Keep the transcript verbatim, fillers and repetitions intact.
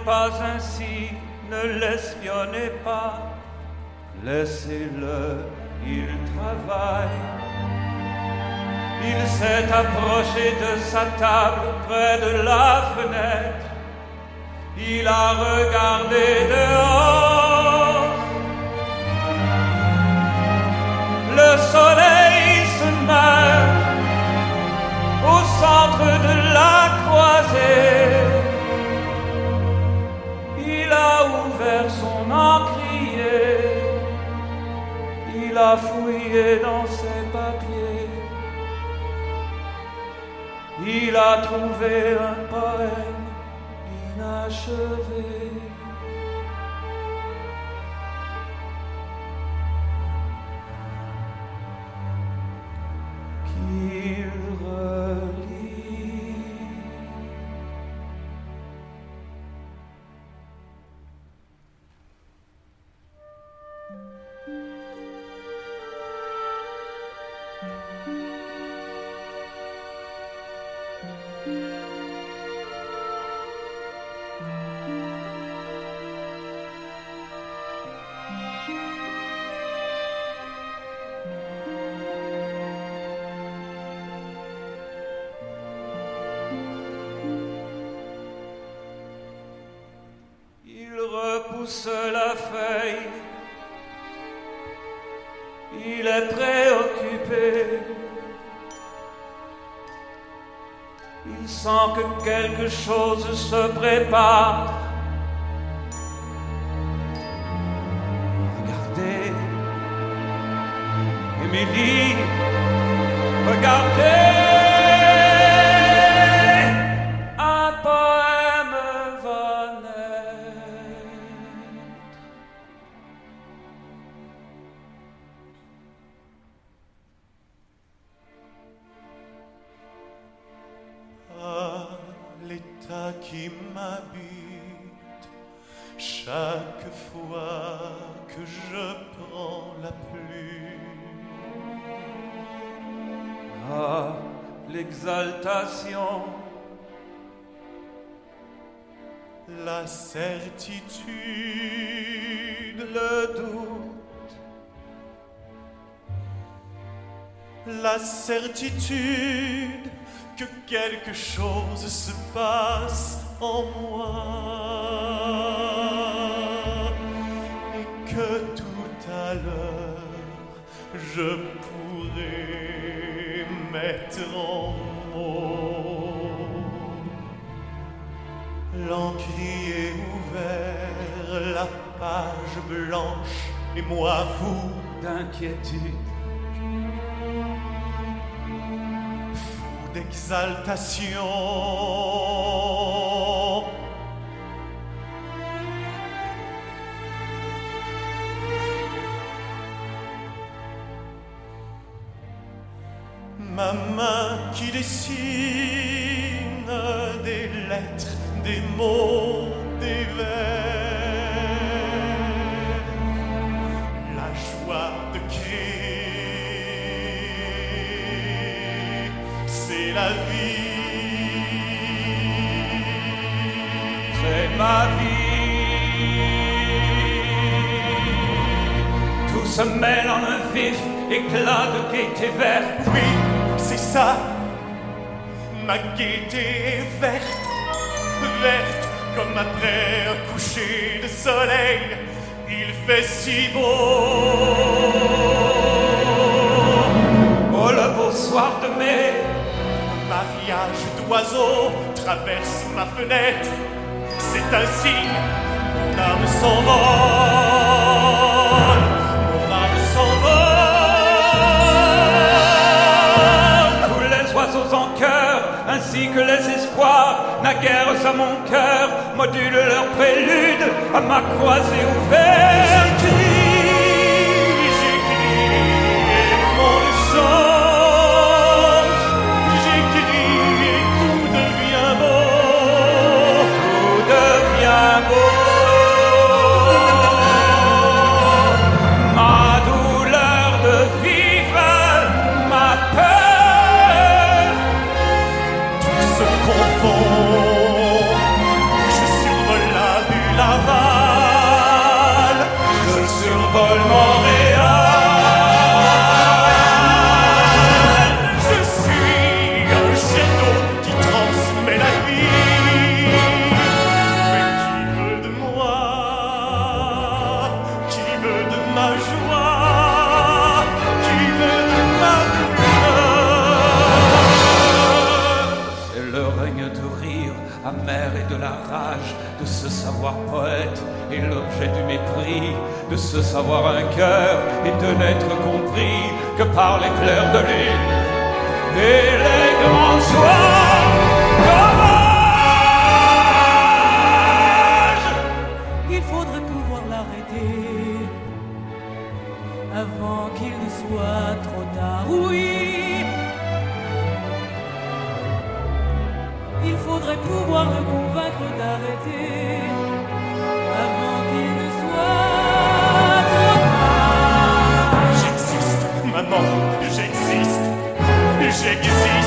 pas ainsi, ne l'espionnez pas. Laissez-le, il travaille. Il s'est approché de sa table près de la fenêtre. Il a regardé dehors. Le soleil se meurt au centre de la croisée. Il a ouvert son encrier. Il a fouillé dans ses papiers. Il a trouvé un poème inachevé. Qu'il relit. Repousse la feuille, il est préoccupé, il sent que quelque chose se prépare. Regardez, Émilie, regardez. Qui m'habite chaque fois que je prends la pluie. Ah, l'exaltation, la certitude, le doute, la certitude que quelque chose se passe en moi et que tout à l'heure je pourrais mettre en mots. L'encrier ouvert, la page blanche et moi fou d'inquiétude, d'exaltation. Ma main qui dessine des lettres, des mots, des vers, la joie de créer, c'est la vie, c'est ma vie. Tout se mêle en un vif éclat de gaieté verte. Oui, c'est ça, ma gaieté est verte, verte comme après un coucher de soleil. Il fait si beau. Oh, le beau soir de mai, un mariage d'oiseaux traverse ma fenêtre. C'est un signe, mon âme s'envole, mon âme s'envole. Tous les oiseaux en chœur, ainsi que les espoirs, naguère à mon cœur, modulent leur prélude à ma croisée ouverte. J'écris, j'écris, et le monde change. J'écris et tout devient beau. Tout devient beau. Ma douleur de vivre, ma peur, tout se confond. Je survole la amer et de la rage, de se savoir poète et l'objet du mépris, de se savoir un cœur et de n'être compris que par l'éclair de lune et les grands soirs d'orage. Il faudrait pouvoir l'arrêter avant qu'il ne soit trop tard, oui. Il faudrait pouvoir le convaincre d'arrêter avant qu'il ne soit trop tard. J'existe, maman, j'existe, j'existe.